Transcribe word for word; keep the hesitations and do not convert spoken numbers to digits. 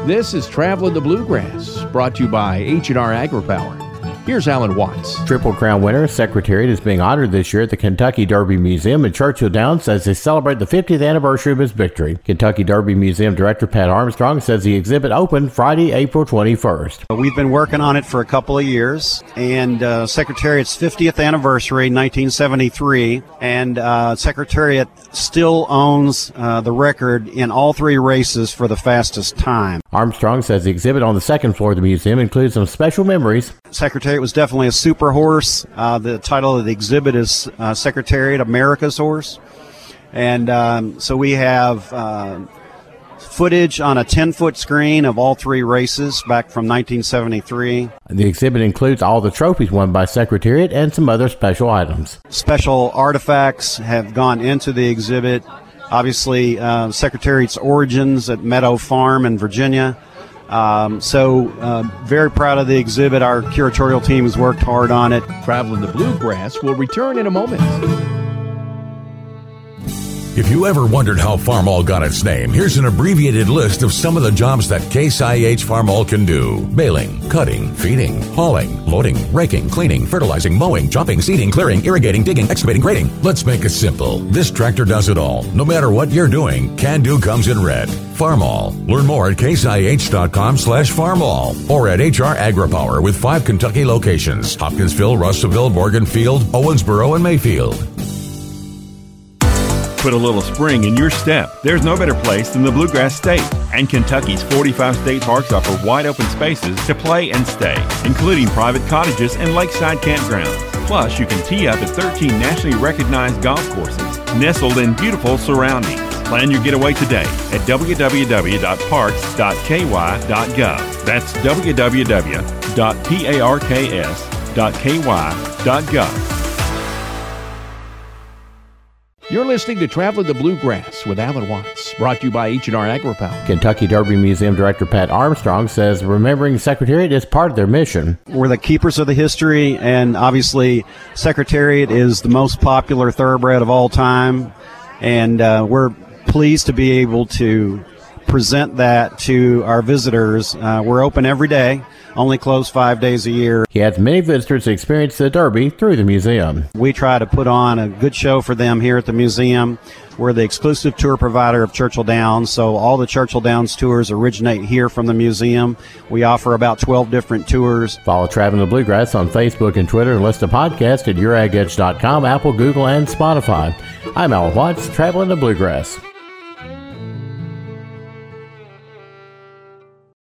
This is Traveling the Bluegrass, brought to you by H and R AgriPower. Here's Alan Watts. Triple Crown winner Secretariat is being honored this year at the Kentucky Derby Museum in Churchill Downs as they celebrate the fiftieth anniversary of his victory. Kentucky Derby Museum Director Pat Armstrong says the exhibit opened Friday, April twenty-first. We've been working on it for a couple of years, and uh, Secretariat's fiftieth anniversary, nineteen seventy-three, and uh, Secretariat still owns uh, the record in all three races for the fastest time. Armstrong says the exhibit on the second floor of the museum includes some special memories. Secretariat was definitely a super horse. Uh, the title of the exhibit is uh, Secretariat America's Horse. And um, so we have uh, footage on a ten-foot screen of all three races back from nineteen seventy-three. The exhibit includes all the trophies won by Secretariat and some other special items. Special artifacts have gone into the exhibit. Obviously, uh, Secretariat's origins at Meadow Farm in Virginia. Um, so uh, very proud of the exhibit. Our curatorial team has worked hard on it. Traveling the Bluegrass will return in a moment. If you ever wondered how Farmall got its name, here's an abbreviated list of some of the jobs that Case I H Farmall can do. Baling, cutting, feeding, hauling, loading, raking, cleaning, fertilizing, mowing, chopping, seeding, clearing, irrigating, digging, excavating, grading. Let's make it simple. This tractor does it all. No matter what you're doing, Can Do comes in red. Farmall. Learn more at caseih.com slash farmall or at H R AgriPower with five Kentucky locations: Hopkinsville, Russellville, Morganfield, Owensboro, and Mayfield. Put a little spring in your step. There's no better place than the Bluegrass State. And Kentucky's forty-five state parks offer wide open spaces to play and stay, including private cottages and lakeside campgrounds. Plus, you can tee up at thirteen nationally recognized golf courses, nestled in beautiful surroundings. Plan your getaway today at w w w dot parks dot k y dot gov. That's w w w dot parks dot k y dot gov. You're listening to Traveling the Bluegrass with Alan Watts, brought to you by H and R AgriPower. Kentucky Derby Museum Director Pat Armstrong says remembering Secretariat is part of their mission. We're the keepers of the history, and obviously Secretariat is the most popular thoroughbred of all time, and uh, we're pleased to be able to present that to our visitors. Uh, we're open every day, only closed five days a year. He has many visitors experience the Derby through the museum. We try to put on a good show for them here at the museum. We're the exclusive tour provider of Churchill Downs, so all the Churchill Downs tours originate here from the museum. We offer about twelve different tours. Follow Traveling the Bluegrass on Facebook and Twitter, and listen to podcasts at your ag edge dot com, Apple, Google, and Spotify. I'm Alan Watts, Traveling the Bluegrass.